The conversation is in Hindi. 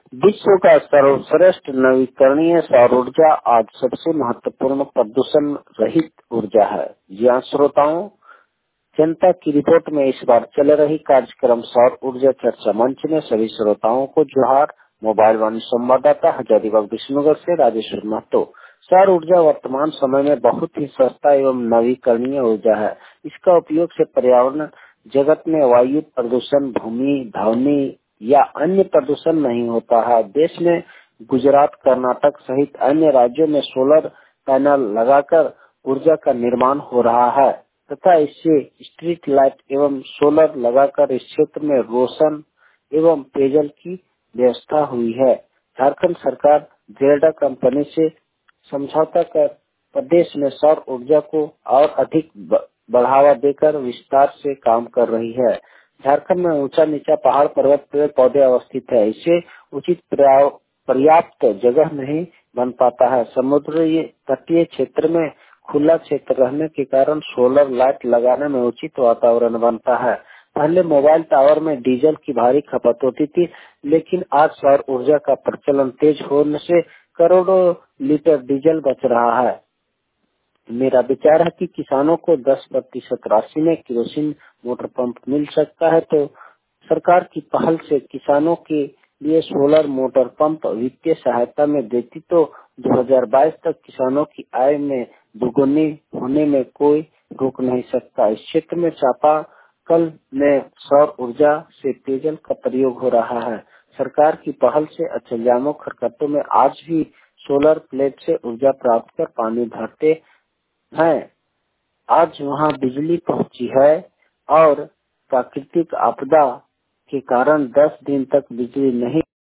विश्व का सर्वश्रेष्ठ नवीकरणीय सौर ऊर्जा आज सबसे महत्वपूर्ण प्रदूषण रहित ऊर्जा है। जी हाँ श्रोताओं, जनता की रिपोर्ट में इस बार चल रही कार्यक्रम सौर ऊर्जा चर्चा मंच में सभी श्रोताओं को जोहार। मोबाइल वाणी संवाददाता हजारीबाग विष्णुनगर से राजेश्वर महतो। सौर ऊर्जा वर्तमान समय में बहुत ही सस्ता एवं नवीकरणीय ऊर्जा है। इसका उपयोग से पर्यावरण जगत में वायु प्रदूषण, भूमि, ध्वनि या अन्य प्रदूषण नहीं होता है। देश में गुजरात, कर्नाटक सहित अन्य राज्यों में सोलर पैनल लगाकर ऊर्जा का निर्माण हो रहा है तथा इससे स्ट्रीट लाइट एवं सोलर लगाकर इस क्षेत्र में रोशन एवं पेयजल की व्यवस्था हुई है। झारखंड सरकार जेल्डा कंपनी से समझौता कर प्रदेश में सौर ऊर्जा को और अधिक बढ़ावा देकर विस्तार से काम कर रही है। झारखंड में ऊंचा नीचा पहाड़, पर्वत, पेड़ पौधे अवस्थित है। इससे उचित पर्याप्त जगह नहीं बन पाता है। समुद्री तटीय क्षेत्र में खुला क्षेत्र रहने के कारण सोलर लाइट लगाने में उचित वातावरण बनता है। पहले मोबाइल टावर में डीजल की भारी खपत होती थी, लेकिन आज सौर ऊर्जा का प्रचलन तेज होने से करोड़ों लीटर डीजल बच रहा है। मेरा विचार है कि किसानों को 10% राशि में केरोसिन मोटर पंप मिल सकता है, तो सरकार की पहल से किसानों के लिए सोलर मोटर पंप वित्तीय सहायता में देती तो 2022 तक किसानों की आय में दुगुनी होने में कोई रोक नहीं सकता। इस क्षेत्र में चापाकल में सौर ऊर्जा से पेयजल का प्रयोग हो रहा है। सरकार की पहल से अचलजामो खरकटों में आज भी सोलर प्लेट से ऊर्जा प्राप्त कर पानी भरते हैं। आज वहां बिजली पहुंची है और प्राकृतिक आपदा के कारण 10 दिन तक बिजली नहीं